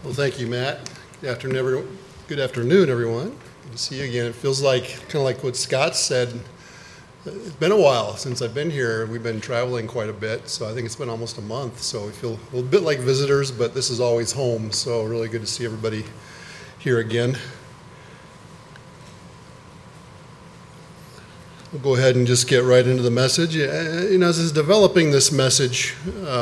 Well, thank you, Matt. Good afternoon, everyone. Good to see you again. It feels kind of like what Scott said. It's been a while since I've been here. We've been traveling quite a bit, so I think it's been almost a month. So we feel a little bit like visitors, but this is always home. So really good to see everybody here again. We'll go ahead and just get right into the message. As I was developing this message,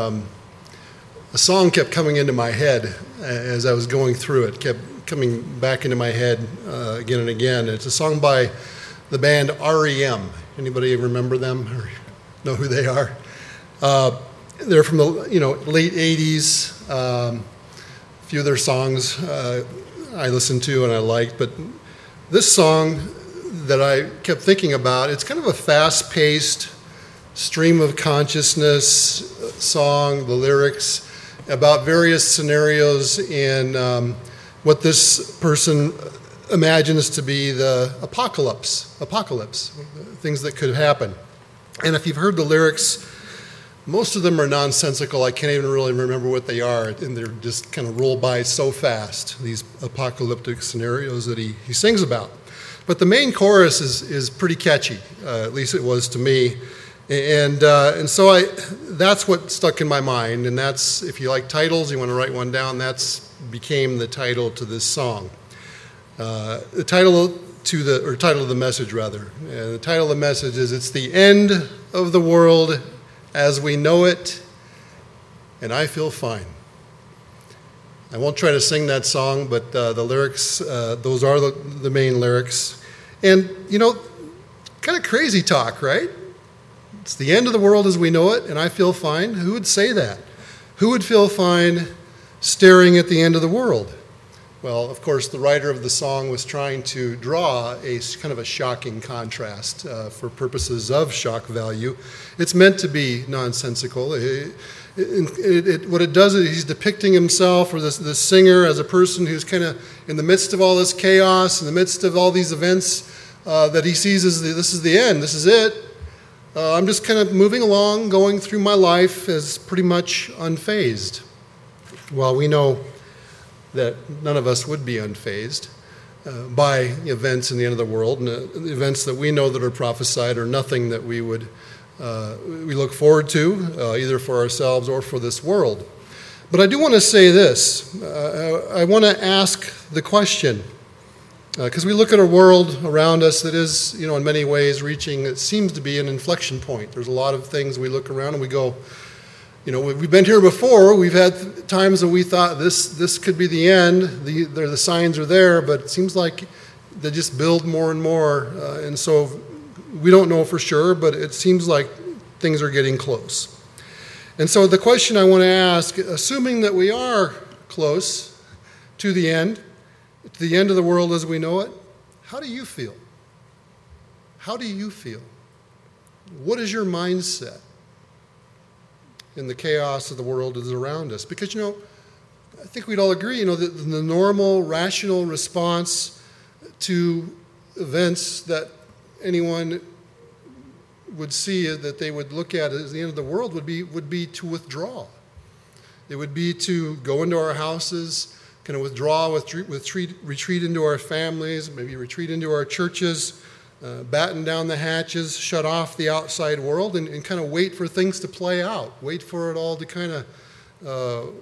a song kept coming into my head as I was going through it, kept coming back into my head again and again. It's a song by the band REM. Anybody remember them or know who they are? They're from the late 80s. A few of their songs I listened to and I liked, but this song that I kept thinking about, it's kind of a fast-paced stream of consciousness song, the lyrics about various scenarios in what this person imagines to be the apocalypse, things that could happen. And if you've heard the lyrics, most of them are nonsensical. I can't even really remember what they are, and they're just kind of roll by so fast, these apocalyptic scenarios that he sings about. But the main chorus is pretty catchy, at least it was to me. And so that's what stuck in my mind, and that's, if you like titles, you want to write one down, that's became the title to this song. The title of the message, rather. The title of the message is, "It's the end of the world as we know it, and I feel fine." I won't try to sing that song, but the lyrics, those are the main lyrics. And, kind of crazy talk, right? It's the end of the world as we know it, and I feel fine. Who would say that? Who would feel fine staring at the end of the world? Well, of course, the writer of the song was trying to draw a kind of a shocking contrast for purposes of shock value. It's meant to be nonsensical. What it does is he's depicting himself, or this singer, as a person who's kind of in the midst of all this chaos, in the midst of all these events that he sees as this is the end, this is it. I'm just kind of moving along, going through my life as pretty much unfazed. Well, we know that none of us would be unfazed by events in the end of the world, and events that we know that are prophesied are nothing that we look forward to, either for ourselves or for this world. But I do want to say this. I want to ask the question, because we look at a world around us that is, in many ways reaching, it seems to be an inflection point. There's a lot of things we look around and we go, we've been here before. We've had times that we thought this could be the end. The signs are there, but it seems like they just build more and more. And so we don't know for sure, but it seems like things are getting close. And so the question I want to ask, assuming that we are close to the end of the world as we know it, how do you feel? How do you feel? What is your mindset in the chaos of the world that is around us? Because, I think we'd all agree, that the normal, rational response to events that anyone would see, that they would look at as the end of the world, would be to withdraw. It would be to go into our houses, kind of withdraw, retreat into our families, maybe retreat into our churches, batten down the hatches, shut off the outside world, and kind of wait for things to play out, wait for it all to kind of,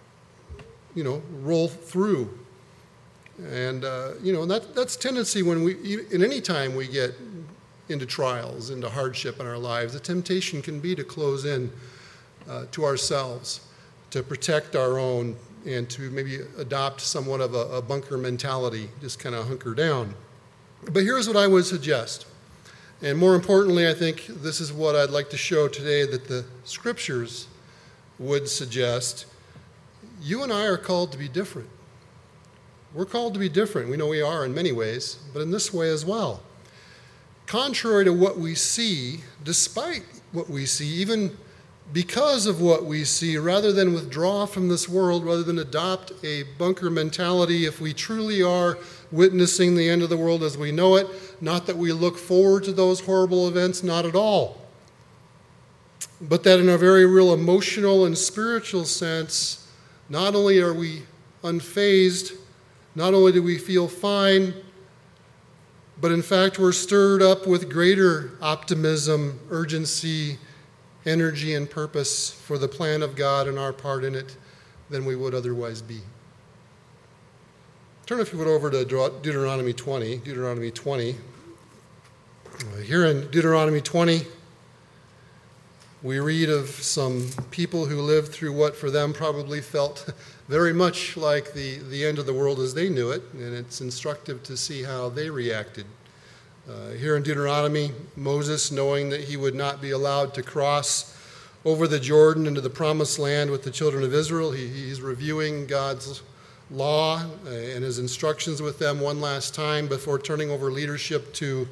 roll through. And, that's tendency when in any time we get into trials, into hardship in our lives, the temptation can be to close in to ourselves, to protect our own, and to maybe adopt somewhat of a bunker mentality, just kind of hunker down. But here's what I would suggest. And more importantly, I think this is what I'd like to show today that the scriptures would suggest. You and I are called to be different. We're called to be different. We know we are in many ways, but in this way as well. Contrary to what we see, despite what we see, even because of what we see, rather than withdraw from this world, rather than adopt a bunker mentality, if we truly are witnessing the end of the world as we know it, not that we look forward to those horrible events, not at all, but that in a very real emotional and spiritual sense, not only are we unfazed. Not only do we feel fine, but in fact we're stirred up with greater optimism, urgency, energy, and purpose for the plan of God and our part in it than we would otherwise be. Turn, if you would, over to Deuteronomy 20. Deuteronomy 20. Here in Deuteronomy 20, we read of some people who lived through what for them probably felt very much like the end of the world as they knew it, and it's instructive to see how they reacted. Here in Deuteronomy, Moses, knowing that he would not be allowed to cross over the Jordan into the promised land with the children of Israel, he's reviewing God's law and his instructions with them one last time before turning over leadership to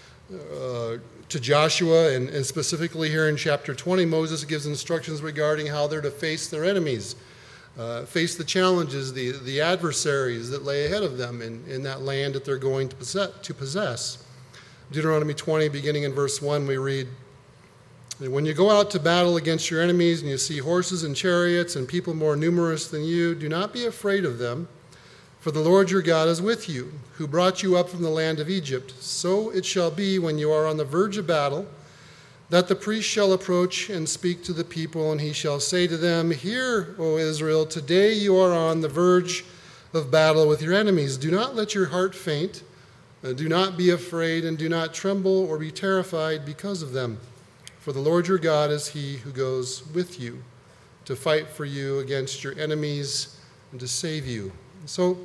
Joshua. And specifically here in chapter 20, Moses gives instructions regarding how they're to face their enemies, face the challenges, the adversaries that lay ahead of them in that land that they're going to possess. Deuteronomy 20, beginning in verse 1, we read, "When you go out to battle against your enemies and you see horses and chariots and people more numerous than you, do not be afraid of them, for the Lord your God is with you, who brought you up from the land of Egypt. So it shall be when you are on the verge of battle, that the priest shall approach and speak to the people, and he shall say to them, 'Hear, O Israel, today you are on the verge of battle with your enemies. Do not let your heart faint. Do not be afraid, and do not tremble or be terrified because of them. For the Lord your God is he who goes with you to fight for you against your enemies and to save you.'" So,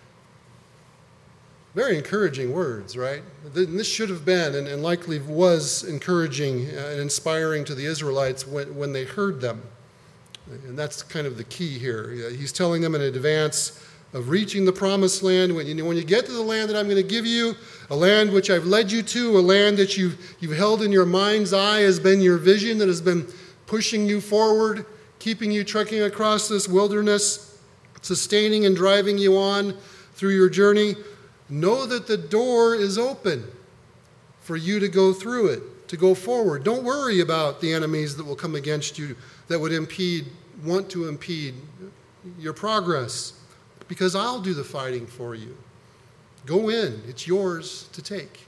very encouraging words, right? This should have been, and likely was, encouraging and inspiring to the Israelites when they heard them. And that's kind of the key here. He's telling them in advance of reaching the promised land. When you get to the land that I'm going to give you, a land which I've led you to, a land that you've held in your mind's eye has been your vision, that has been pushing you forward, keeping you trekking across this wilderness, sustaining and driving you on through your journey. Know that the door is open for you to go through it, to go forward. Don't worry about the enemies that will come against you that would want to impede your progress, because I'll do the fighting for you. Go in. It's yours to take.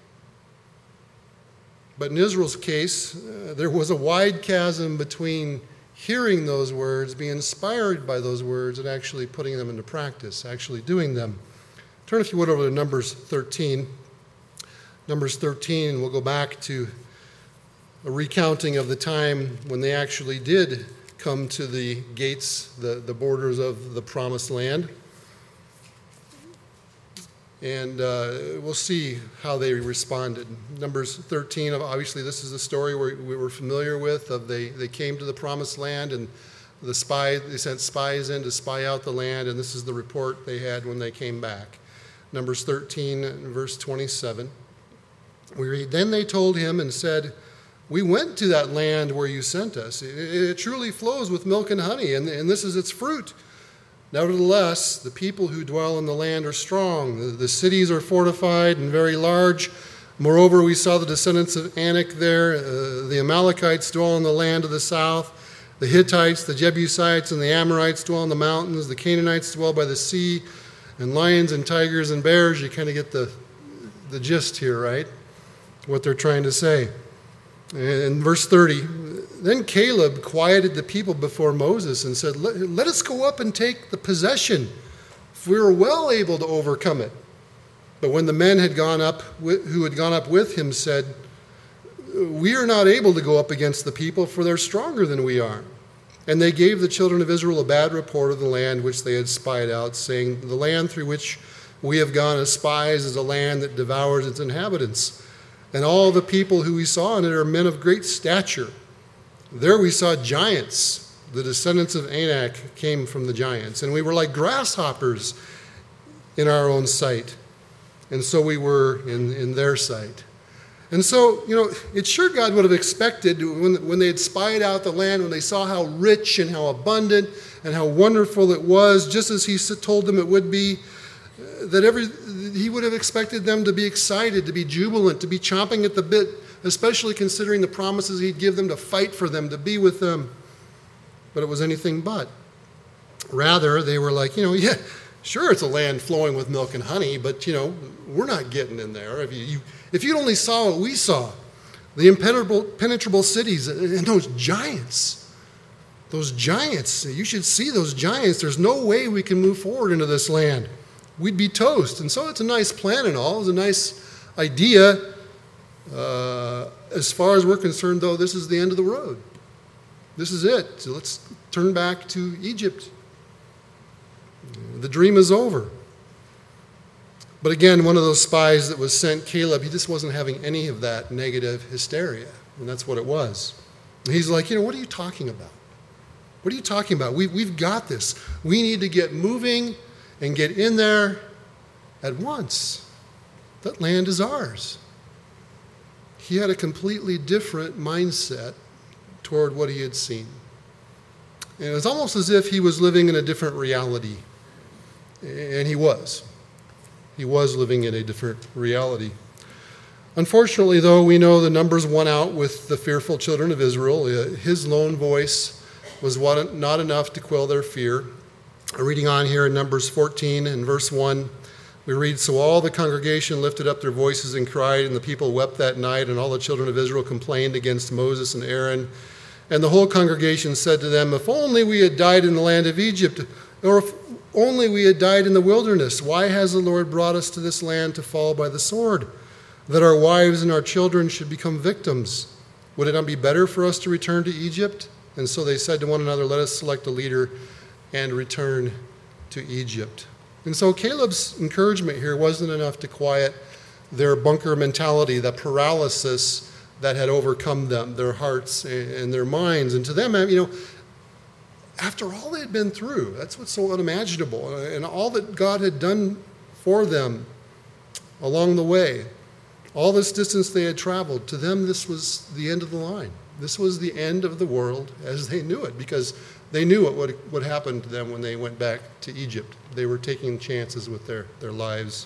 But in Israel's case, there was a wide chasm between hearing those words, being inspired by those words, and actually putting them into practice, actually doing them. Turn, if you would, over to Numbers 13. Numbers 13, we'll go back to a recounting of the time when they actually did come to the gates, the borders of the promised land. And we'll see how they responded. Numbers 13, obviously this is a story we were familiar with. They came to the promised land, and they sent spies in to spy out the land, and this is the report they had when they came back. Numbers 13, verse 27. We read, "Then they told him and said, 'We went to that land where you sent us. It truly flows with milk and honey, and this is its fruit. Nevertheless, the people who dwell in the land are strong. The cities are fortified and very large. Moreover, we saw the descendants of Anak there. The Amalekites dwell in the land of the south. The Hittites, the Jebusites, and the Amorites dwell in the mountains. The Canaanites dwell by the sea. And lions and tigers and bears,'" you kind of get the gist here, right? What they're trying to say. In verse 30, "Then Caleb quieted the people before Moses and said, 'Let us go up and take the possession, for we were well able to overcome it.' But when the men who had gone up with him said, 'We are not able to go up against the people, for they're stronger than we are.' And they gave the children of Israel a bad report of the land which they had spied out, saying, 'The land through which we have gone as spies is a land that devours its inhabitants. And all the people who we saw in it are men of great stature. There we saw giants. The descendants of Anak came from the giants. And we were like grasshoppers in our own sight. And so we were in their sight.'" And so, it's sure God would have expected when they had spied out the land, when they saw how rich and how abundant and how wonderful it was, just as he told them it would be, that he would have expected them to be excited, to be jubilant, to be chomping at the bit, especially considering the promises he'd give them to fight for them, to be with them. But it was anything but. Rather, they were like, Sure, it's a land flowing with milk and honey, but, we're not getting in there. If you only saw what we saw, the impenetrable cities and those giants, you should see those giants. There's no way we can move forward into this land. We'd be toast. And so it's a nice plan and all. It's a nice idea. As far as we're concerned, though, this is the end of the road. This is it. So let's turn back to Egypt. The dream is over. But again, one of those spies that was sent, Caleb, he just wasn't having any of that negative hysteria. And that's what it was. And he's like, what are you talking about? What are you talking about? We've got this. We need to get moving and get in there at once. That land is ours. He had a completely different mindset toward what he had seen. And it was almost as if he was living in a different reality. And he was. He was living in a different reality. Unfortunately, though, we know the numbers won out with the fearful children of Israel. His lone voice was not enough to quell their fear. Reading on here in Numbers 14 and verse 1, we read, "So all the congregation lifted up their voices and cried, and the people wept that night, and all the children of Israel complained against Moses and Aaron. And the whole congregation said to them, 'If only we had died in the land of Egypt, or if only we had died in the wilderness. Why has the Lord brought us to this land to fall by the sword, that our wives and our children should become victims? Would it not be better for us to return to Egypt?' And so they said to one another, 'Let us select a leader and return to Egypt.'" And so Caleb's encouragement here wasn't enough to quiet their bunker mentality, the paralysis that had overcome them, their hearts and their minds. And to them, after all they had been through, that's what's so unimaginable, and all that God had done for them along the way, all this distance they had traveled, to them this was the end of the line. This was the end of the world as they knew it, because they knew what would happen to them when they went back to Egypt. They were taking chances with their lives.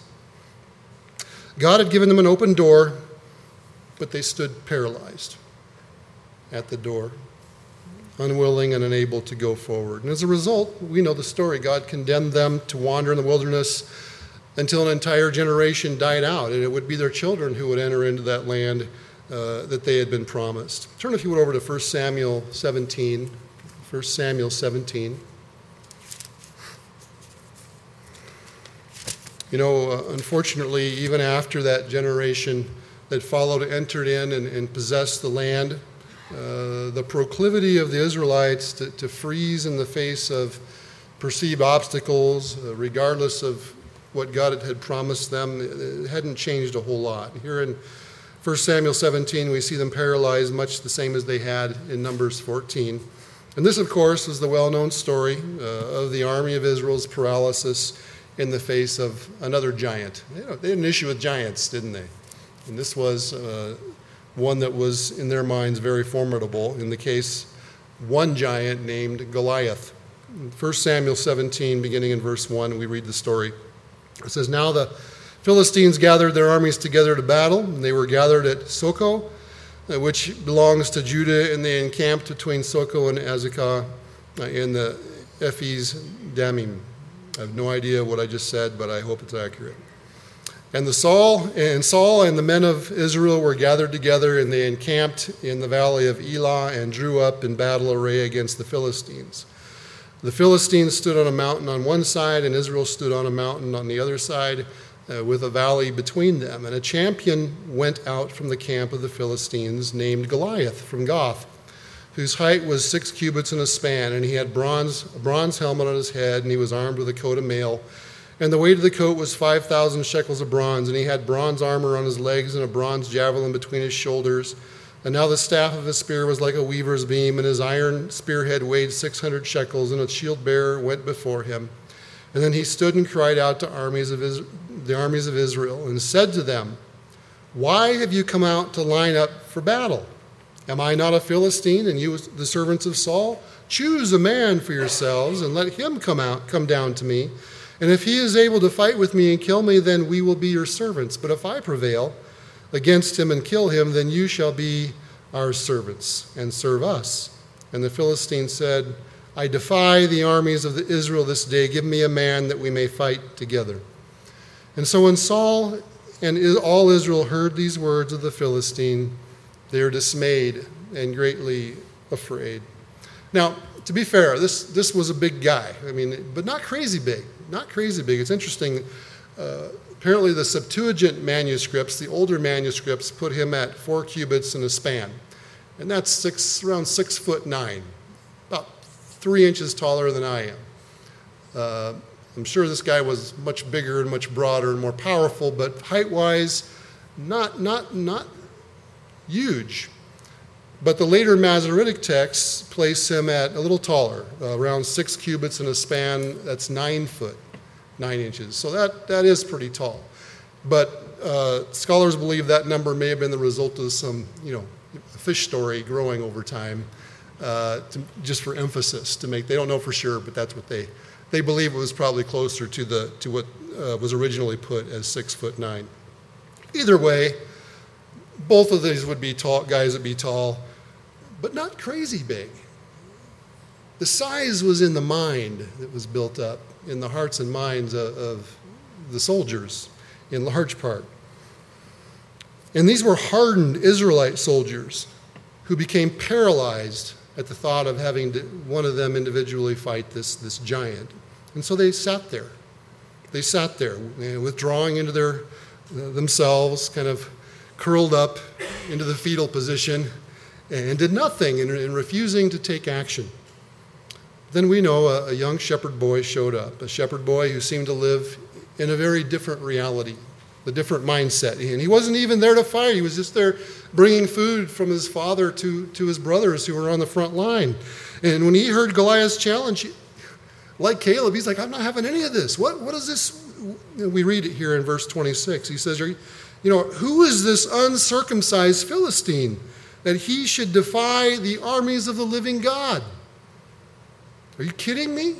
God had given them an open door, but they stood paralyzed at the door, unwilling and unable to go forward. And as a result, we know the story. God condemned them to wander in the wilderness until an entire generation died out, and it would be their children who would enter into that land that they had been promised. Turn, if you would, over to 1 Samuel 17. 1 Samuel 17. Unfortunately, even after that generation that followed entered in and possessed the land, the proclivity of the Israelites to freeze in the face of perceived obstacles, regardless of what God had promised them, it hadn't changed a whole lot. Here in 1 Samuel 17, we see them paralyzed much the same as they had in Numbers 14. And this, of course, is the well-known story of the army of Israel's paralysis in the face of another giant. They had an issue with giants, didn't they? And this was one that was, in their minds, very formidable. In the case, one giant named Goliath. In 1 Samuel 17, beginning in verse 1, we read the story. It says, "Now the Philistines gathered their armies together to battle, and they were gathered at Soko, which belongs to Judah, and they encamped between Soko and Azekah in the Ephes Damim." I have no idea what I just said, but I hope it's accurate. And Saul and the men of Israel were gathered together, and they encamped in the valley of Elah and drew up in battle array against the Philistines. The Philistines stood on a mountain on one side, and Israel stood on a mountain on the other side, with a valley between them. And a champion went out from the camp of the Philistines named Goliath from Gath, whose height was 6 cubits and a span, and he had a bronze helmet on his head, and he was armed with a coat of mail. And the weight of the coat was 5,000 shekels of bronze, and he had bronze armor on his legs and a bronze javelin between his shoulders. And now the staff of his spear was like a weaver's beam, and his iron spearhead weighed 600 shekels, and a shield bearer went before him. And then he stood and cried out to the armies of Israel and said to them, "Why have you come out to line up for battle? Am I not a Philistine, and you the servants of Saul? Choose a man for yourselves, and let him come down to me. And if he is able to fight with me and kill me, then we will be your servants. But if I prevail against him and kill him, then you shall be our servants and serve us." And the Philistines said, I defy the armies of Israel this day. Give me a man that we may fight together. And so when Saul and all Israel heard these words of the Philistine, they were dismayed and greatly afraid. Now, to be fair, this was a big guy. I mean, but not crazy big. Not crazy big. It's interesting. Apparently the Septuagint manuscripts, the older manuscripts, put him at 4 cubits and a span. And that's around 6'9", about 3 inches taller than I am. I'm sure this guy was much bigger and much broader and more powerful, but height-wise, not huge. But the later Masoretic texts place him at a little taller, around 6 cubits and a span. That's 9 foot, 9 inches. So that is pretty tall. But scholars believe that number may have been the result of some, fish story growing over time, just for emphasis to make. They don't know for sure, but that's what they believe it was probably closer to what was originally put as 6'9". Either way, both of these would be tall guys would be tall, but not crazy big. The size was in the mind that was built up in the hearts and minds of the soldiers, in large part. And these were hardened Israelite soldiers who became paralyzed at the thought of having one of them individually fight this giant. And so they sat there. They sat there, withdrawing into themselves, kind of curled up into the fetal position, and did nothing and refusing to take action. Then we know a young shepherd boy showed up, a shepherd boy who seemed to live in a very different reality, a different mindset. And he wasn't even there to fight. He was just there bringing food from his father to his brothers who were on the front line. And when he heard Goliath's challenge, like Caleb, he's like, I'm not having any of this. What is this? We read it here in verse 26. He says, who is this uncircumcised Philistine that he should defy the armies of the living God? Are you kidding me?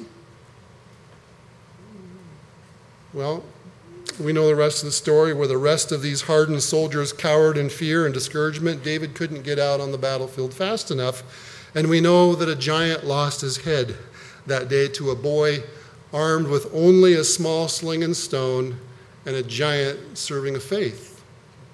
Well, we know the rest of the story, where the rest of these hardened soldiers cowered in fear and discouragement. David couldn't get out on the battlefield fast enough. And we know that a giant lost his head that day to a boy armed with only a small sling and stone and a giant serving of faith.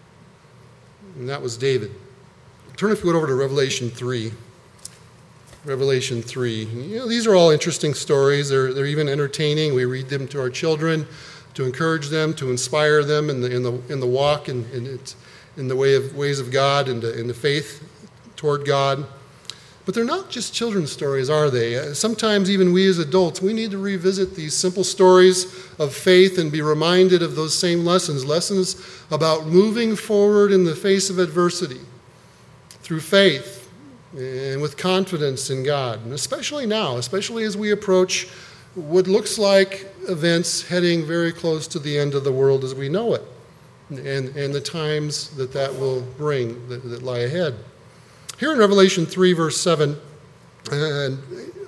And that was David. Turn, if you would, over to Revelation 3. Revelation 3. These are all interesting stories. They're even entertaining. We read them to our children to encourage them, to inspire them in the walk and in the ways of God and in the faith toward God. But they're not just children's stories, are they? Sometimes even we as adults, we need to revisit these simple stories of faith and be reminded of those same lessons about moving forward in the face of adversity through faith and with confidence in God. And especially now, especially as we approach what looks like events heading very close to the end of the world as we know it, and the times that will bring that lie ahead. Here in Revelation 3, verse 7, and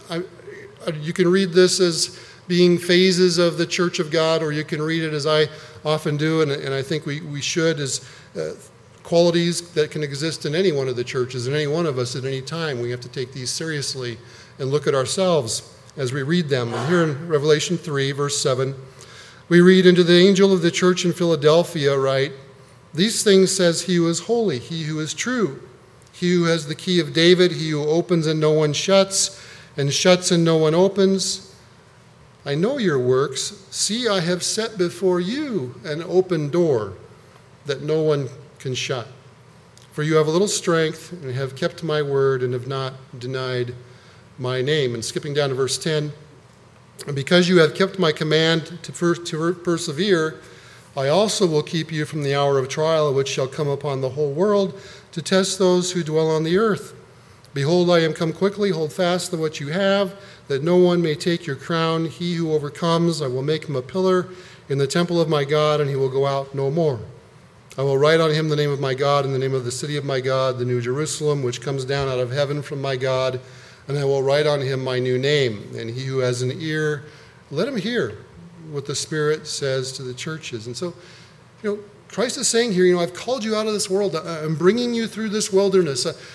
you can read this as being phases of the church of God, or you can read it as I often do, and I think we should, as qualities that can exist in any one of the churches, in any one of us at any time. We have to take these seriously and look at ourselves as we read them. And here in Revelation 3, verse 7, we read, "Unto the angel of the church in Philadelphia write, These things says he who is holy, he who is true, he who has the key of David, he who opens and no one shuts, and shuts and no one opens. I know your works. See, I have set before you an open door that no one can shut. For you have a little strength, and have kept my word, and have not denied my name." And skipping down to verse 10, "And because you have kept my command to persevere, I also will keep you from the hour of trial which shall come upon the whole world to test those who dwell on the earth. Behold, I am come quickly. Hold fast to what you have, that no one may take your crown. He who overcomes, I will make him a pillar in the temple of my God, and he will go out no more. I will write on him the name of my God and the name of the city of my God, the new Jerusalem, which comes down out of heaven from my God, and I will write on him my new name. And he who has an ear, let him hear what the Spirit says to the churches." And so, Christ is saying here, I've called you out of this world. I'm bringing you through this wilderness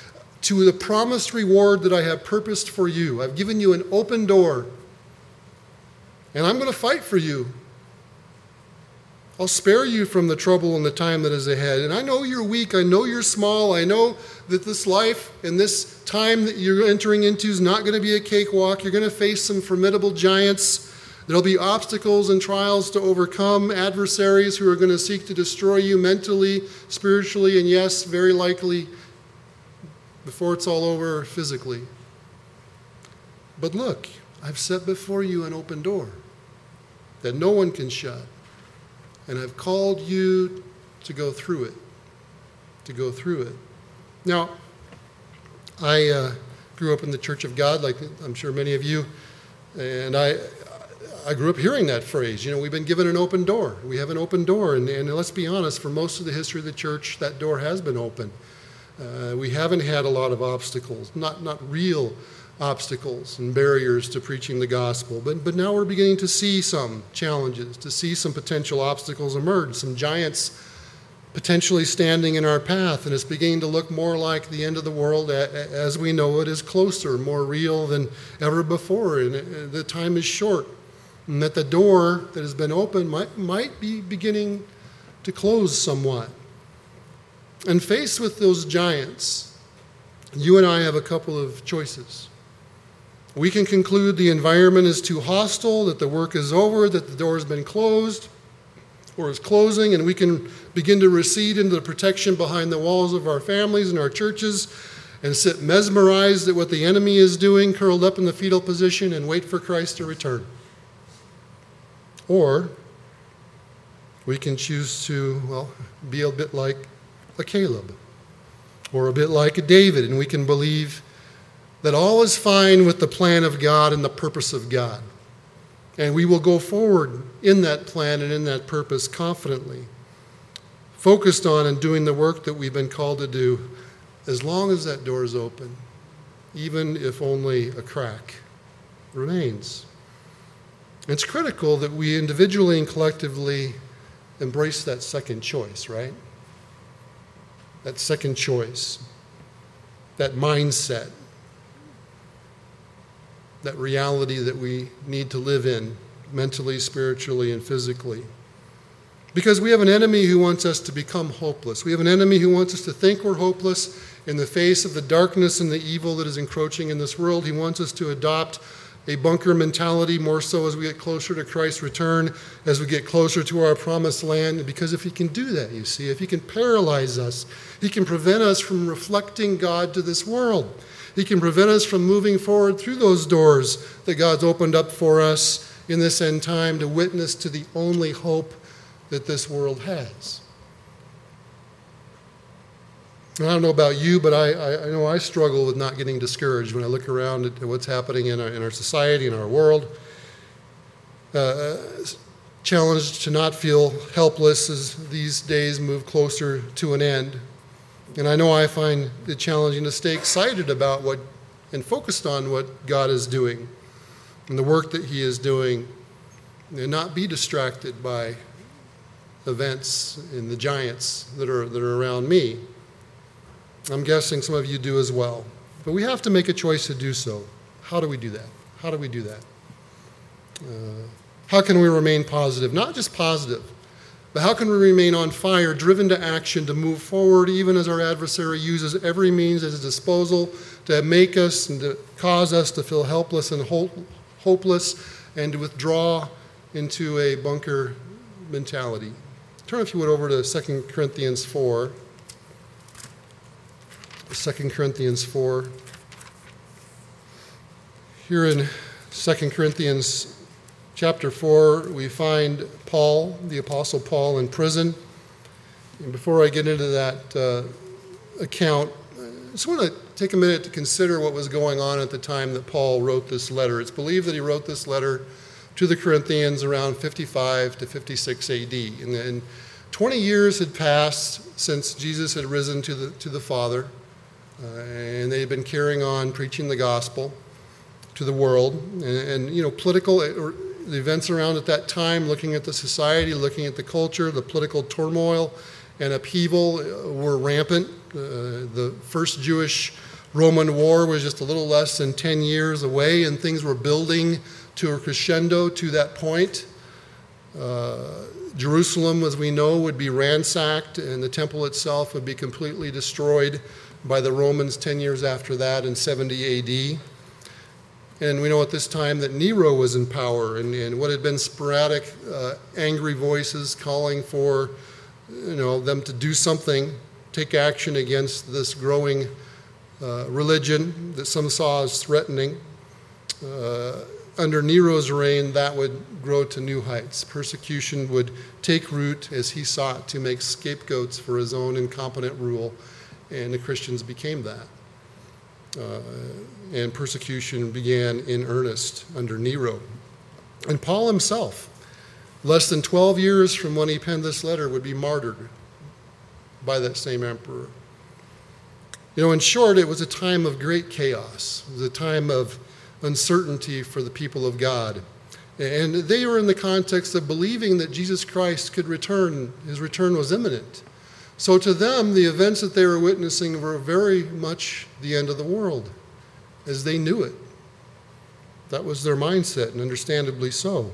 to the promised reward that I have purposed for you. I've given you an open door, and I'm going to fight for you. I'll spare you from the trouble and the time that is ahead. And I know you're weak. I know you're small. I know that this life and this time that you're entering into is not going to be a cakewalk. You're going to face some formidable giants. There'll be obstacles and trials to overcome, adversaries who are going to seek to destroy you mentally, spiritually, and yes, very likely, before it's all over, physically. But look, I've set before you an open door that no one can shut. And I've called you to go through it, Now, I grew up in the Church of God, like I'm sure many of you, and I grew up hearing that phrase. We've been given an open door. We have an open door, and let's be honest, for most of the history of the church, that door has been open. We haven't had a lot of obstacles, not real obstacles and barriers to preaching the gospel. But now we're beginning to see some challenges, to see some potential obstacles emerge, some giants potentially standing in our path, and it's beginning to look more like the end of the world as we know it is closer, more real than ever before, and the time is short, and that the door that has been opened might be beginning to close somewhat. And faced with those giants, you and I have a couple of choices. We can conclude the environment is too hostile, that the work is over, that the door has been closed or is closing, and we can begin to recede into the protection behind the walls of our families and our churches and sit mesmerized at what the enemy is doing, curled up in the fetal position, and wait for Christ to return. Or we can choose to, be a bit like a Caleb or a bit like a David, and we can believe that all is fine with the plan of God and the purpose of God. And we will go forward in that plan and in that purpose confidently, focused on and doing the work that we've been called to do as long as that door is open, even if only a crack remains. It's critical that we individually and collectively embrace that second choice, right? That second choice, that mindset, that reality that we need to live in mentally, spiritually, and physically. Because we have an enemy who wants us to become hopeless. We have an enemy who wants us to think we're hopeless in the face of the darkness and the evil that is encroaching in this world. He wants us to adopt a bunker mentality, more so as we get closer to Christ's return, as we get closer to our promised land. Because if he can do that, you see, if he can paralyze us, he can prevent us from reflecting God to this world. He can prevent us from moving forward through those doors that God's opened up for us in this end time to witness to the only hope that this world has. And I don't know about you, but I know I struggle with not getting discouraged when I look around at what's happening in our society, in our world. Challenged to not feel helpless as these days move closer to an end. And I know I find it challenging to stay excited about and focused on what God is doing and the work that he is doing, and not be distracted by events and the giants that are around me. I'm guessing some of you do as well. But we have to make a choice to do so. How do we do that? How can we remain positive? Not just positive, but how can we remain on fire, driven to action, to move forward, even as our adversary uses every means at his disposal to make us and to cause us to feel helpless and hopeless and to withdraw into a bunker mentality? Turn, if you would, over to 2 Corinthians 4. 2 Corinthians 4. Here in 2 Corinthians chapter 4, we find Paul, the Apostle Paul, in prison. And before I get into that account, I just want to take a minute to consider what was going on at the time that Paul wrote this letter. It's believed that he wrote this letter to the Corinthians around 55 to 56 AD. And 20 years had passed since Jesus had risen to the Father, and they had been carrying on preaching the gospel to the world. And political, the events around at that time, looking at the society, looking at the culture, the political turmoil and upheaval were rampant. The first Jewish Roman war was just a little less than 10 years away, and things were building to a crescendo to that point. Jerusalem, as we know, would be ransacked, and the temple itself would be completely destroyed by the Romans 10 years after that in 70 AD. And we know at this time that Nero was in power, and what had been sporadic, angry voices calling for them to do something, take action against this growing religion that some saw as threatening. Under Nero's reign, that would grow to new heights. Persecution would take root as he sought to make scapegoats for his own incompetent rule, and the Christians became that. And persecution began in earnest under Nero. And Paul himself, less than 12 years from when he penned this letter, would be martyred by that same emperor. In short, it was a time of great chaos. It was a time of uncertainty for the people of God. And they were in the context of believing that Jesus Christ could return. His return was imminent. So to them, the events that they were witnessing were very much the end of the world, as they knew it. That was their mindset, and understandably so.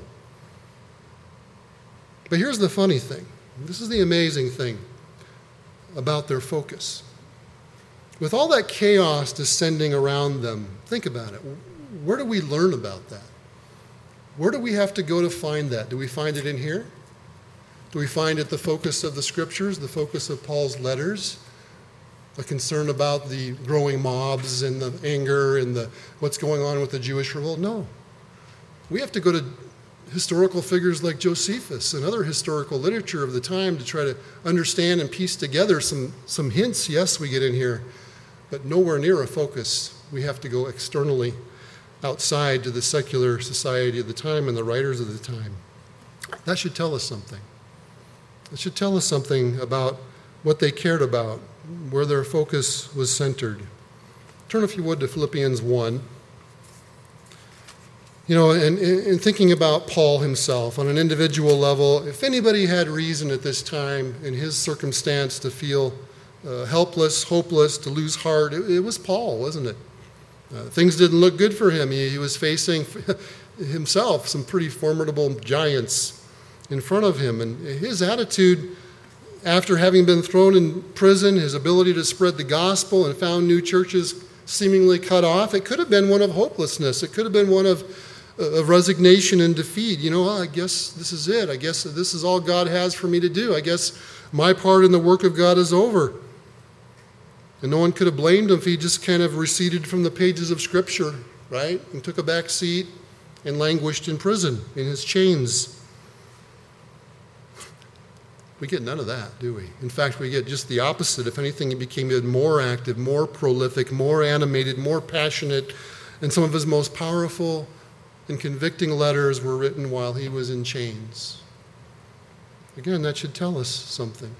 But here's the funny thing. This is the amazing thing about their focus. With all that chaos descending around them, think about it. Where do we learn about that? Where do we have to go to find that? Do we find it in here? Do we find it the focus of the scriptures, the focus of Paul's letters? A concern about the growing mobs and the anger and what's going on with the Jewish revolt? No. We have to go to historical figures like Josephus and other historical literature of the time to try to understand and piece together some hints. Yes, we get in here, but nowhere near a focus. We have to go externally outside to the secular society of the time and the writers of the time. That should tell us something. It should tell us something about what they cared about, where their focus was centered. Turn, if you would, to Philippians 1. And thinking about Paul himself on an individual level, if anybody had reason at this time in his circumstance to feel helpless, hopeless, to lose heart, it was Paul, wasn't it? Things didn't look good for him. He was facing himself some pretty formidable giants in front of him. And his attitude, after having been thrown in prison, his ability to spread the gospel and found new churches seemingly cut off, it could have been one of hopelessness. It could have been one of resignation and defeat. I guess this is it. I guess this is all God has for me to do. I guess my part in the work of God is over. And no one could have blamed him if he just kind of receded from the pages of Scripture, right? And took a back seat and languished in prison, in his chains. We get none of that, do we? In fact, we get just the opposite. If anything, he became even more active, more prolific, more animated, more passionate. And some of his most powerful and convicting letters were written while he was in chains. Again, that should tell us something.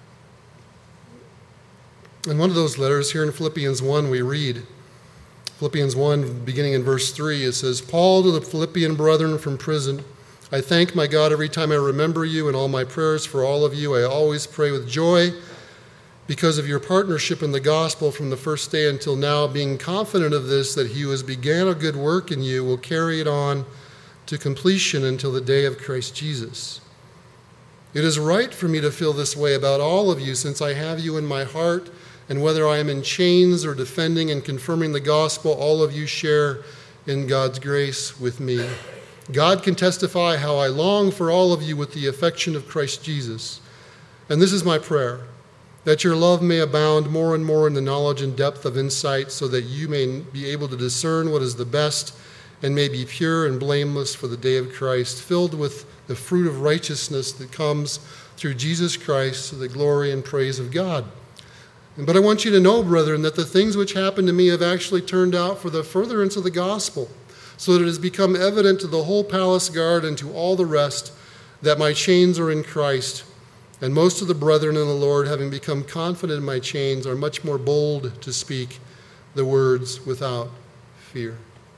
In one of those letters, here in Philippians 1, we read, Philippians 1, beginning in verse 3, it says, Paul to the Philippian brethren from prison, I thank my God every time I remember you, and all my prayers for all of you. I always pray with joy because of your partnership in the gospel from the first day until now, being confident of this, that he who has began a good work in you will carry it on to completion until the day of Christ Jesus. It is right for me to feel this way about all of you, since I have you in my heart, and whether I am in chains or defending and confirming the gospel, all of you share in God's grace with me. God can testify how I long for all of you with the affection of Christ Jesus. And this is my prayer, that your love may abound more and more in the knowledge and depth of insight, so that you may be able to discern what is the best and may be pure and blameless for the day of Christ, filled with the fruit of righteousness that comes through Jesus Christ to the glory and praise of God. But I want you to know, brethren, that the things which happened to me have actually turned out for the furtherance of the gospel, so that it has become evident to the whole palace guard and to all the rest that my chains are in Christ. And most of the brethren in the Lord, having become confident in my chains, are much more bold to speak the words without fear.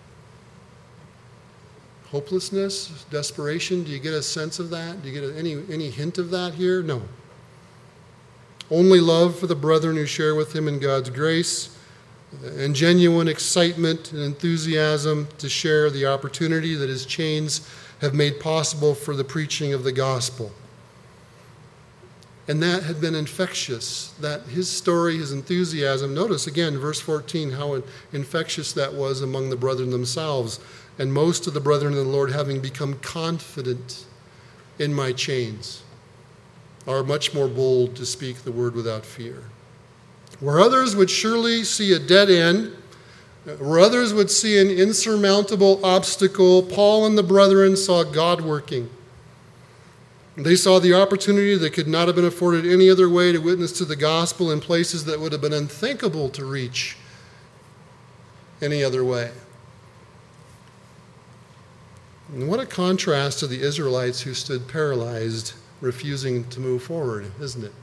Hopelessness, desperation, do you get a sense of that? Do you get any hint of that here? No. Only love for the brethren who share with him in God's grace. and genuine excitement and enthusiasm to share the opportunity that his chains have made possible for the preaching of the gospel. And that had been infectious, that his story, his enthusiasm. Notice again, verse 14, how infectious that was among the brethren themselves. And most of the brethren in the Lord, having become confident in my chains, are much more bold to speak the word without fear. Where others would surely see a dead end, where others would see an insurmountable obstacle, Paul and the brethren saw God working. They saw the opportunity that could not have been afforded any other way to witness to the gospel in places that would have been unthinkable to reach any other way. And what a contrast to the Israelites who stood paralyzed, refusing to move forward, isn't it?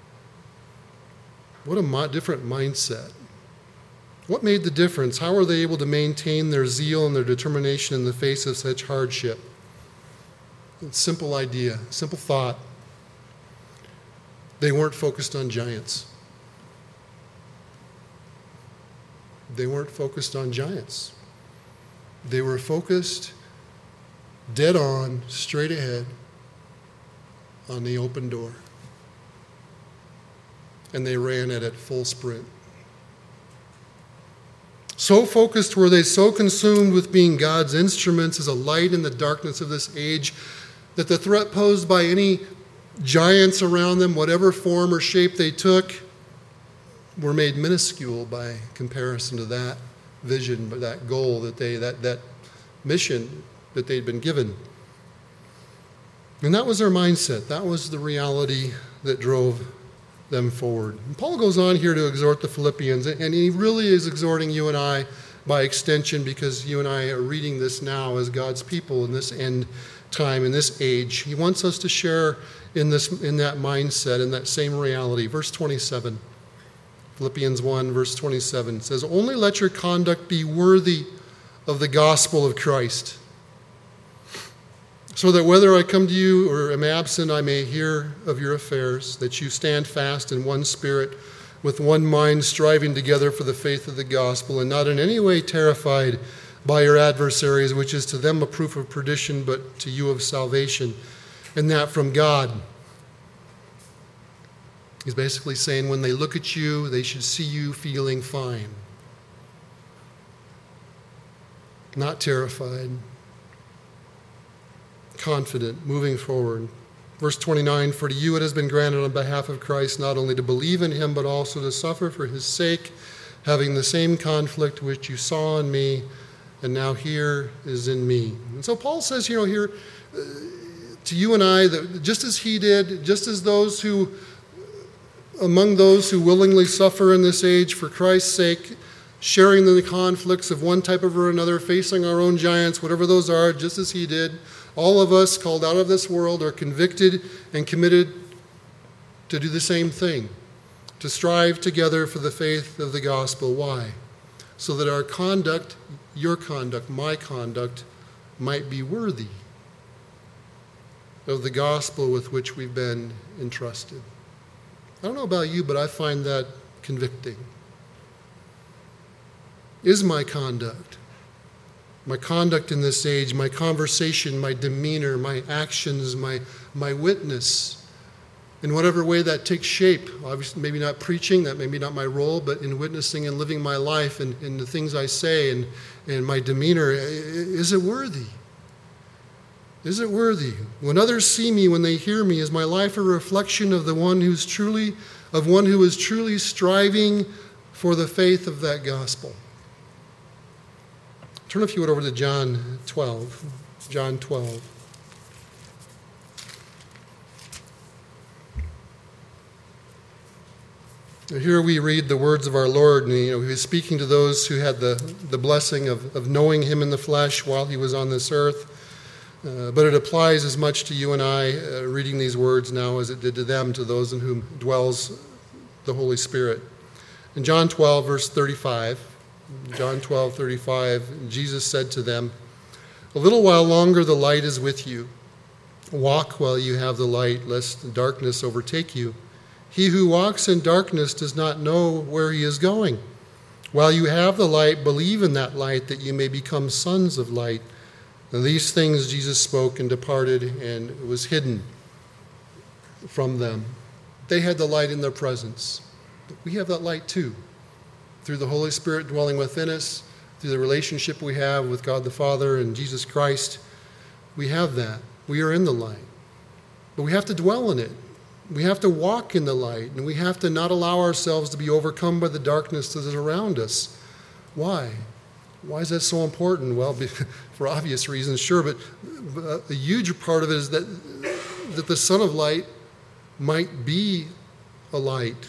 What a different mindset. What made the difference? How were they able to maintain their zeal and their determination in the face of such hardship? Simple idea, simple thought. They weren't focused on giants. They weren't focused on giants. They were focused dead on, straight ahead, on the open door. And they ran at it full sprint. So focused were they, so consumed with being God's instruments as a light in the darkness of this age, that the threat posed by any giants around them, whatever form or shape they took, were made minuscule by comparison to that vision, but that goal that mission that they'd been given. And that was their mindset. That was the reality that drove them forward. And Paul goes on here to exhort the Philippians, and he really is exhorting you and I by extension, because you and I are reading this now as God's people in this end time, in this age. He wants us to share in that mindset, in that same reality. Verse 27, Philippians 1, verse 27 says, "Only let your conduct be worthy of the gospel of Christ, so that whether I come to you or am absent, I may hear of your affairs, that you stand fast in one spirit, with one mind, striving together for the faith of the gospel, and not in any way terrified by your adversaries, which is to them a proof of perdition, but to you of salvation, and that from God." He's basically saying when they look at you, they should see you feeling fine, not terrified, confident, moving forward. Verse 29, "For to you it has been granted on behalf of Christ not only to believe in him, but also to suffer for his sake, having the same conflict which you saw in me, and now here is in me." And so Paul says, here to you and I, that just as he did, just as those who, among those who willingly suffer in this age for Christ's sake, sharing in the conflicts of one type or another, facing our own giants, whatever those are, just as he did, all of us called out of this world are convicted and committed to do the same thing, to strive together for the faith of the gospel. Why? So that our conduct, your conduct, my conduct, might be worthy of the gospel with which we've been entrusted. I don't know about you, but I find that convicting. Is my conduct in this age, my conversation, my demeanor, my actions, my witness, in whatever way that takes shape, obviously maybe not preaching, that may be not my role, but in witnessing and living my life and in the things I say and my demeanor, is it worthy? Is it worthy? When others see me, when they hear me, is my life a reflection of one who is truly striving for the faith of that gospel? Turn, if you would, over to John 12. John 12. Here we read the words of our Lord, and he was speaking to those who had the blessing of knowing him in the flesh while he was on this earth. But it applies as much to you and I reading these words now as it did to them, to those in whom dwells the Holy Spirit. In John 12, verse 35, John 12:35, Jesus said to them, "A little while longer the light is with you. Walk while you have the light, lest darkness overtake you. He who walks in darkness does not know where he is going. While you have the light, believe in that light, that you may become sons of light. And these things Jesus spoke and departed, and it was hidden from them. They had the light in their presence. We have that light too, through the Holy Spirit dwelling within us, through the relationship we have with God the Father and Jesus Christ. We have that. We are in the light. But we have to dwell in it. We have to walk in the light, and we have to not allow ourselves to be overcome by the darkness that is around us. Why? Why is that so important? Well, for obvious reasons, sure, but a huge part of it is that the Son of Light might be a light.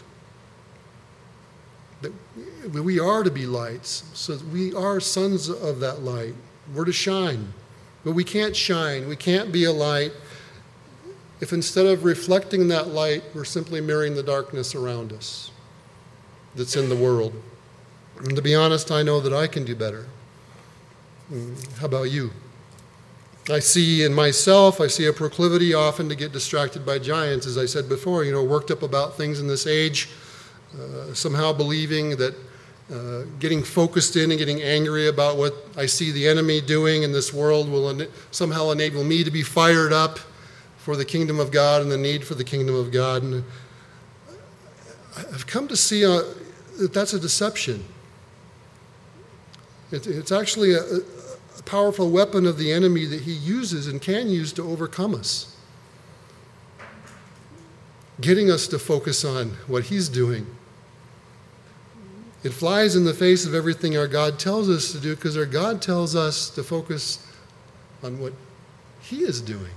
That we are to be lights, so we are sons of that light. We're to shine, but we can't shine. We can't be a light if instead of reflecting that light, we're simply mirroring the darkness around us that's in the world. And to be honest, I know that I can do better. How about you? I see in myself, I see a proclivity often to get distracted by giants, as I said before, worked up about things in this age, somehow believing that getting focused in and getting angry about what I see the enemy doing in this world will somehow enable me to be fired up for the kingdom of God and the need for the kingdom of God. And I've come to see that that's a deception. It's actually a powerful weapon of the enemy that he uses and can use to overcome us, getting us to focus on what he's doing. It flies in the face of everything our God tells us to do, because our God tells us to focus on what he is doing.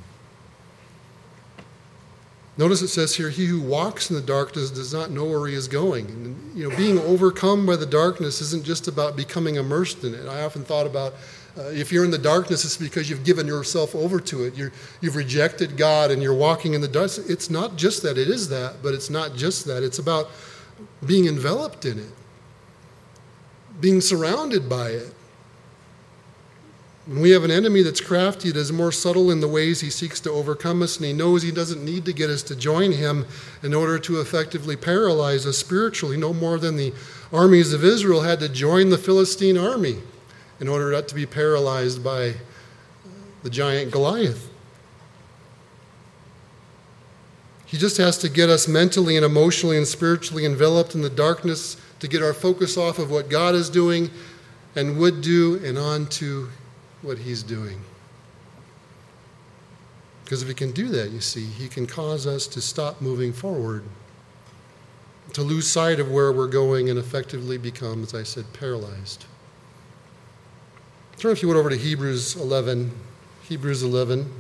Notice it says here, he who walks in the darkness does not know where he is going. And, being overcome by the darkness isn't just about becoming immersed in it. I often thought about if you're in the darkness, it's because you've given yourself over to it. You've rejected God and you're walking in the darkness. It's not just that. It is that, but it's not just that. It's about being enveloped in it, being surrounded by it. And we have an enemy that's crafty, that is more subtle in the ways he seeks to overcome us, and he knows he doesn't need to get us to join him in order to effectively paralyze us spiritually, no more than the armies of Israel had to join the Philistine army in order not to be paralyzed by the giant Goliath. He just has to get us mentally and emotionally and spiritually enveloped in the darkness to get our focus off of what God is doing and would do and on to what he's doing. Because if he can do that, you see, he can cause us to stop moving forward, to lose sight of where we're going and effectively become, as I said, paralyzed. Turn, if you would, over to Hebrews 11. Hebrews 11.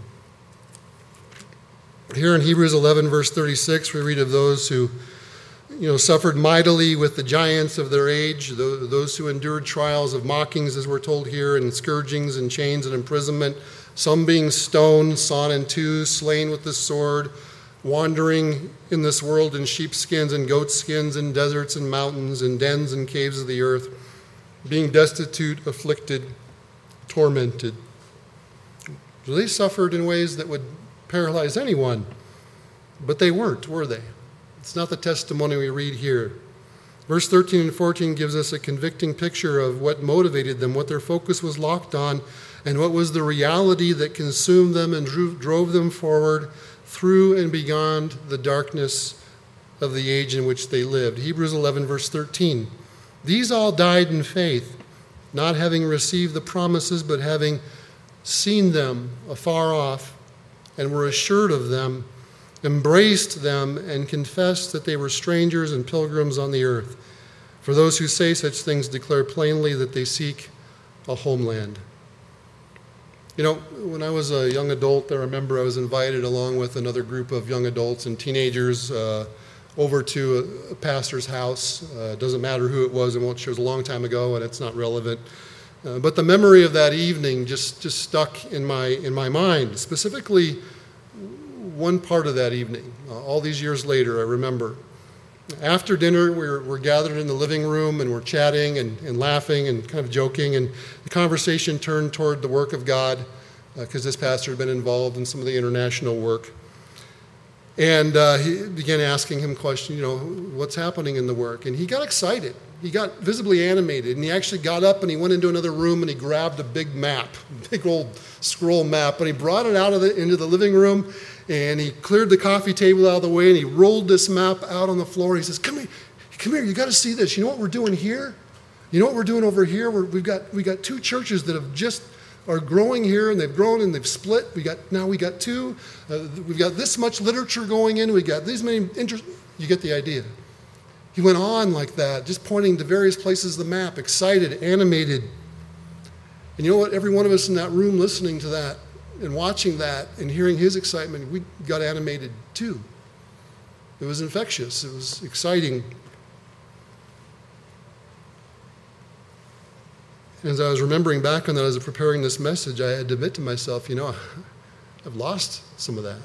Here in Hebrews 11, verse 36, we read of those who suffered mightily with the giants of their age, those who endured trials of mockings, as we're told here, and scourgings and chains and imprisonment, some being stoned, sawn in two, slain with the sword, wandering in this world in sheepskins and goatskins, in deserts and mountains, in dens and caves of the earth, being destitute, afflicted, tormented. So they suffered in ways that would paralyze anyone, but they weren't, were they? It's not the testimony we read here. Verse 13 and 14 gives us a convicting picture of what motivated them, what their focus was locked on, and what was the reality that consumed them and drove them forward through and beyond the darkness of the age in which they lived. Hebrews 11, verse 13. These all died in faith, not having received the promises, but having seen them afar off, and were assured of them, embraced them, and confessed that they were strangers and pilgrims on the earth. For those who say such things declare plainly that they seek a homeland. When I was a young adult, I remember I was invited along with another group of young adults and teenagers over to a pastor's house. It doesn't matter who it was, it was a long time ago, and it's not relevant. But the memory of that evening just stuck in my mind, specifically one part of that evening. All these years later, I remember. After dinner, we're gathered in the living room, and we're chatting and laughing and kind of joking, and the conversation turned toward the work of God, because this pastor had been involved in some of the international work. And he began asking him questions, what's happening in the work? And he got excited. He got visibly animated, and he actually got up and he went into another room and he grabbed a big map, a big old scroll map, and he brought it into the living room, and he cleared the coffee table out of the way, and he rolled this map out on the floor. He says, come here, you got to see this. You know what we're doing here? You know what we're doing over here? We've got two churches that are growing here, and they've grown and they've split. We got two. We've got this much literature going in. We got these many interests. You get the idea. He went on like that, just pointing to various places of the map, excited, animated. And you know what? Every one of us in that room listening to that and watching that and hearing his excitement, we got animated too. It was infectious. It was exciting. As I was remembering back on that, as I was preparing this message, I had to admit to myself, I've lost some of that.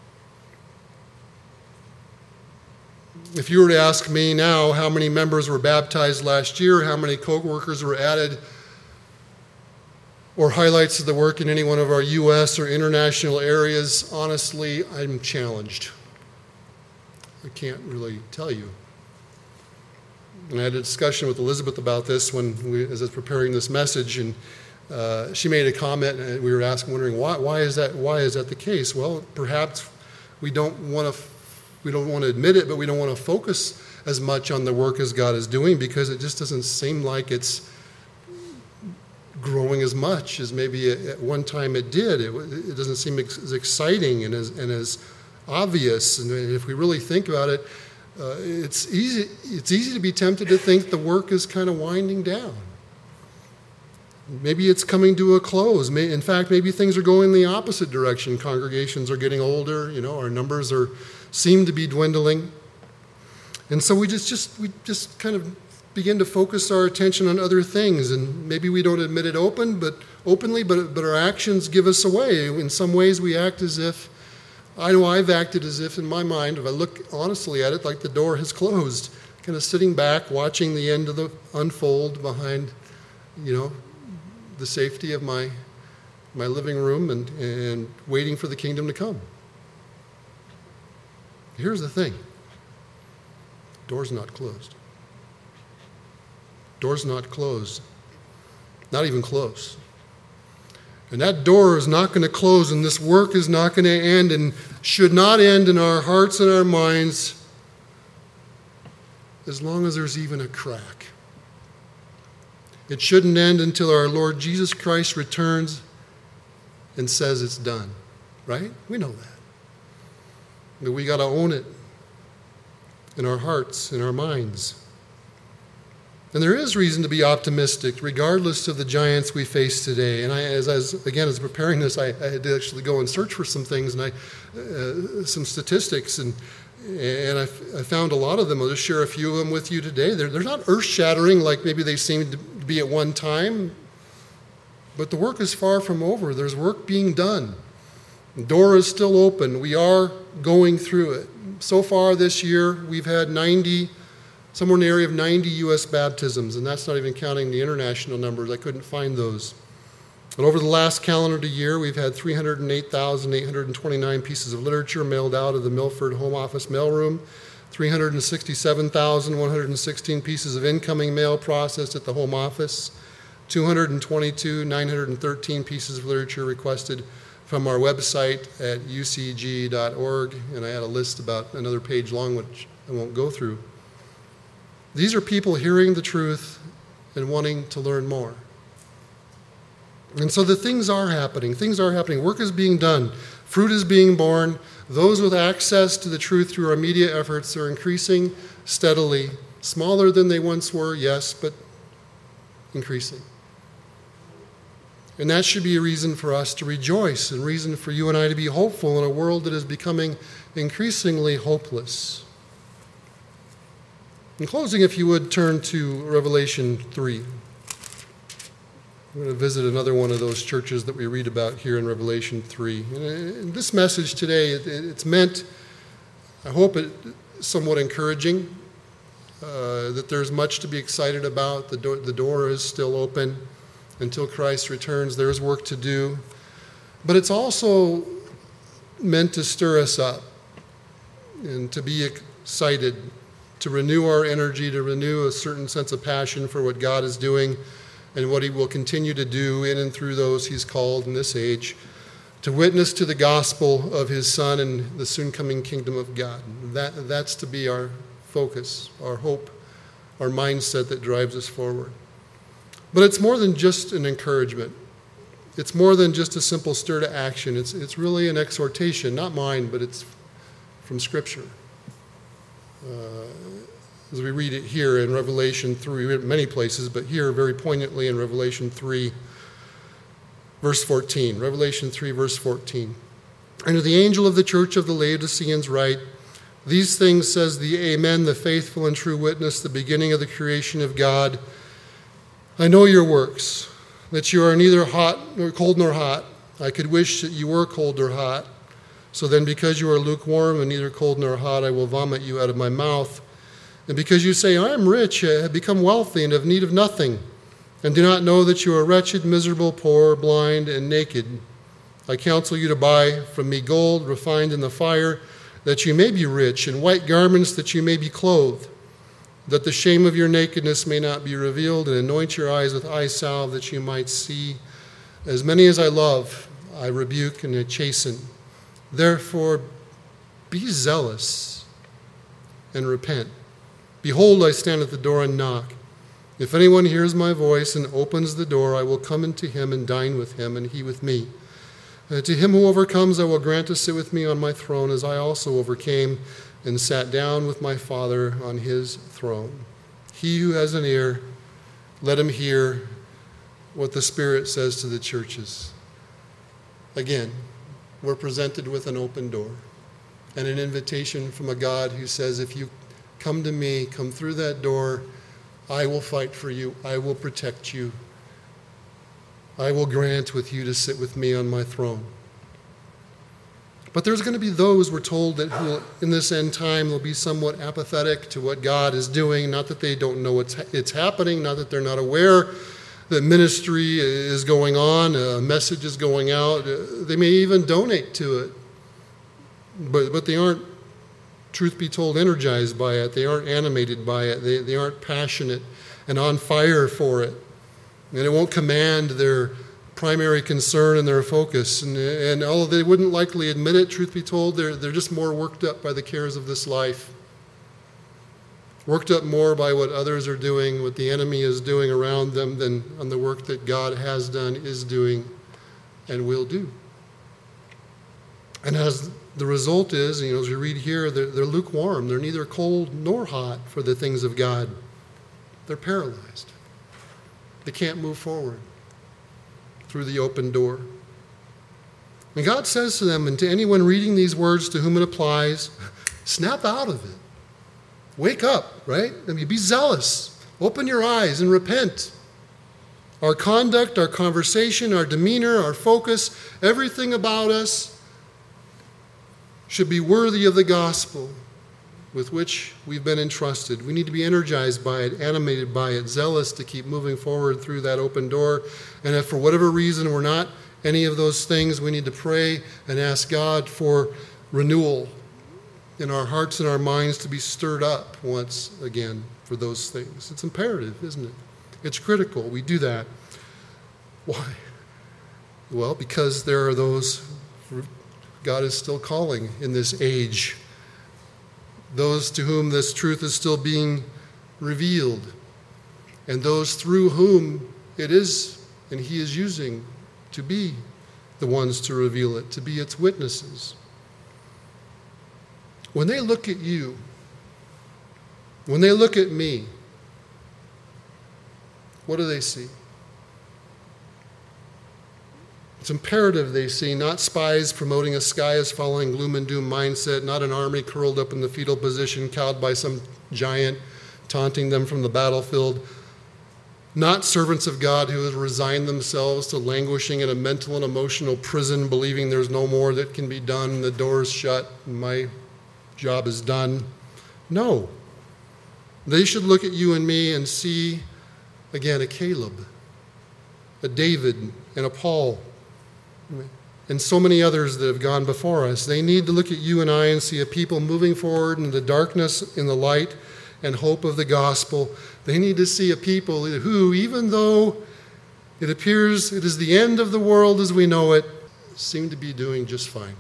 If you were to ask me now how many members were baptized last year, how many co-workers were added, or highlights of the work in any one of our U.S. or international areas, honestly, I'm challenged. I can't really tell you. And I had a discussion with Elizabeth about this as I was preparing this message, and she made a comment, and we were wondering why is that the case? Well, perhaps we don't want to admit it, but we don't want to focus as much on the work as God is doing, because it just doesn't seem like it's growing as much as maybe at one time it did. It doesn't seem as exciting and as obvious. And if we really think about it, it's easy to be tempted to think the work is kind of winding down. Maybe it's coming to a close. In fact, maybe things are going the opposite direction. Congregations are getting older. Our numbers seem to be dwindling. And so we just kind of begin to focus our attention on other things, and maybe we don't admit it openly, but our actions give us away. In some ways, we act as if, I know I've acted as if in my mind, if I look honestly at it, like the door has closed, kind of sitting back, watching the end of the unfold behind, the safety of my living room and waiting for the kingdom to come. Here's the thing. Door's not closed. Door's not closed. Not even close. And that door is not going to close, and this work is not going to end and should not end in our hearts and our minds as long as there's even a crack. It shouldn't end until our Lord Jesus Christ returns and says it's done. Right? We know that. But we got to own it in our hearts, in our minds. And there is reason to be optimistic, regardless of the giants we face today. And as I was preparing this, I had to actually go and search for some things, and some statistics, and I found a lot of them. I'll just share a few of them with you today. They're not earth-shattering like maybe they seemed to be at one time, but the work is far from over. There's work being done. The door is still open. We are going through it. So far this year, we've had somewhere in the area of 90 U.S. baptisms, and that's not even counting the international numbers. I couldn't find those. But over the last calendar year, we've had 308,829 pieces of literature mailed out of the Milford Home Office mailroom, 367,116 pieces of incoming mail processed at the Home Office, 222,913 pieces of literature requested from our website at ucg.org, and I had a list about another page long, which I won't go through. These are people hearing the truth and wanting to learn more. And so the things are happening. Work is being done. Fruit is being borne. Those with access to the truth through our media efforts are increasing steadily. Smaller than they once were, yes, but increasing. And that should be a reason for us to rejoice, and reason for you and I to be hopeful in a world that is becoming increasingly hopeless. In closing, if you would turn to Revelation 3. I'm going to visit another one of those churches that we read about here in Revelation 3. And this message today, it's meant, I hope it somewhat encouraging, that there's much to be excited about. The door is still open until Christ returns. There's work to do. But it's also meant to stir us up and to be excited, to to renew our energy, to renew a certain sense of passion for what God is doing and what he will continue to do in and through those he's called in this age, to witness to the gospel of his Son and the soon coming kingdom of God. That's to be our focus, our hope, our mindset that drives us forward. But it's more than just an encouragement. It's more than just a simple stir to action. It's really an exhortation, not mine, but it's from Scripture. As we read it here in Revelation 3, we read it many places, but here very poignantly in Revelation 3, verse 14. Revelation 3, verse 14. And to the angel of the church of the Laodiceans write, these things says the Amen, the faithful and true witness, the beginning of the creation of God. I know your works, that you are neither hot nor cold nor hot. I could wish that you were cold or hot. So then because you are lukewarm and neither cold nor hot, I will vomit you out of my mouth. And because you say, I am rich, I have become wealthy and have need of nothing, and do not know that you are wretched, miserable, poor, blind, and naked, I counsel you to buy from me gold refined in the fire, that you may be rich, and white garments that you may be clothed, that the shame of your nakedness may not be revealed, and anoint your eyes with eye salve that you might see. As many as I love, I rebuke and I chasten. Therefore, be zealous and repent. Behold, I stand at the door and knock. If anyone hears my voice and opens the door, I will come into him and dine with him, and he with me. To him who overcomes, I will grant to sit with me on my throne, as I also overcame and sat down with my Father on his throne. He who has an ear, let him hear what the Spirit says to the churches. Again, we're presented with an open door and an invitation from a God who says, if you come to me, come through that door, I will fight for you. I will protect you. I will grant with you to sit with me on my throne. But there's going to be those, we're told, that who in this end time will be somewhat apathetic to what God is doing. Not that they don't know it's happening, not that they're not aware that ministry is going on, a message is going out. They may even donate to it. But they aren't, truth be told, energized by it. They aren't animated by it. They aren't passionate and on fire for it. And it won't command their primary concern and their focus. And although they wouldn't likely admit it, truth be told, they're just more worked up by the cares of this life. Worked up more by what others are doing, what the enemy is doing around them, than on the work that God has done, is doing, and will do. And as the result is, as we read here, they're lukewarm. They're neither cold nor hot for the things of God. They're paralyzed. They can't move forward through the open door. And God says to them, and to anyone reading these words to whom it applies, snap out of it. Wake up, right? Be zealous. Open your eyes and repent. Our conduct, our conversation, our demeanor, our focus, everything about us should be worthy of the gospel with which we've been entrusted. We need to be energized by it, animated by it, zealous to keep moving forward through that open door. And if for whatever reason we're not any of those things, we need to pray and ask God for renewal in our hearts and our minds, to be stirred up once again for those things. It's imperative, isn't it? It's critical. We do that. Why? Well, because there are those God is still calling in this age, those to whom this truth is still being revealed, and those through whom it is and he is using to be the ones to reveal it, to be its witnesses. When they look at you, when they look at me, what do they see? It's imperative they see not spies promoting a sky is falling, gloom and doom mindset, not an army curled up in the fetal position, cowed by some giant taunting them from the battlefield, not servants of God who have resigned themselves to languishing in a mental and emotional prison, believing there's no more that can be done, the door's shut, and my job is done. No. They should look at you and me and see, again, a Caleb, a David, and a Paul, and so many others that have gone before us. They need to look at you and I and see a people moving forward in the darkness, in the light, and hope of the gospel. They need to see a people who, even though it appears it is the end of the world as we know it, seem to be doing just fine.